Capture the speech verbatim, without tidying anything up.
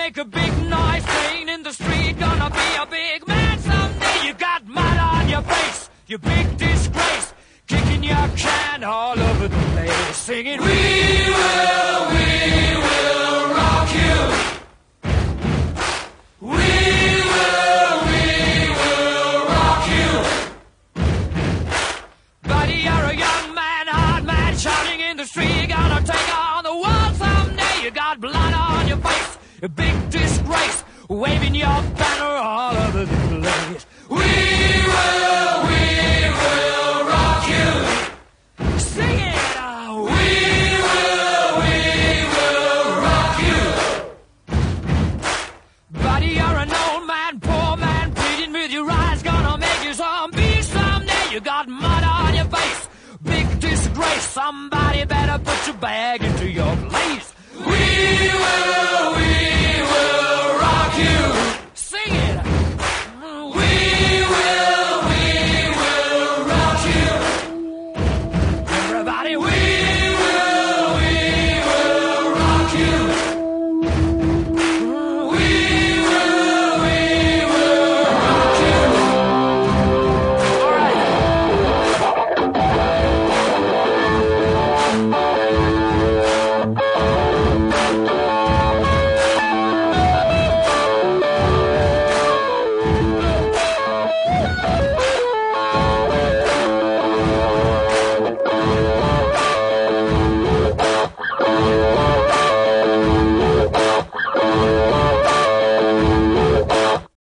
make a big noise playing in the street. Gonna be a big man someday. You got mud on your face, you big disgrace. Kicking your can all over the place, singing, we will, we will rock you. We will, we will rock you. Buddy, you're a young man, hard man, shouting in the street. You're gonna take on the world someday. You got blood on your face, a big disgrace, waving your banner all over the place. We will, we will rock you. Sing it, oh. We will, we will rock you. Buddy, you're an old man, poor man, pleading with your eyes, gonna make you zombie someday. You got mud on your face, big disgrace. Somebody better put your bag into your place. We will, we